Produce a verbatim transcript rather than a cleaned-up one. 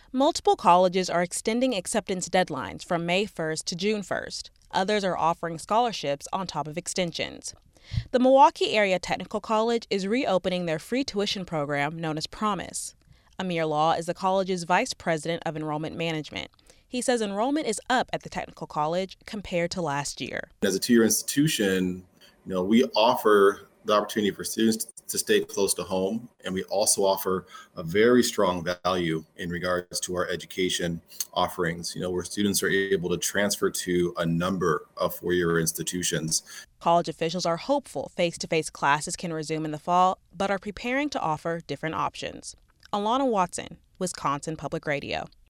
Multiple colleges are extending acceptance deadlines from May first to June first. Others are offering scholarships on top of extensions. The Milwaukee Area Technical College is reopening their free tuition program known as Promise. Amir Law is the college's vice president of enrollment management. He says enrollment is up at the technical college compared to last year. As a two-year institution, you know, we offer the opportunity for students to stay close to home, and we also offer a very strong value in regards to our education offerings, you know, where students are able to transfer to a number of four-year institutions. College officials are hopeful face-to-face classes can resume in the fall, but are preparing to offer different options. Alana Watson, Wisconsin Public Radio.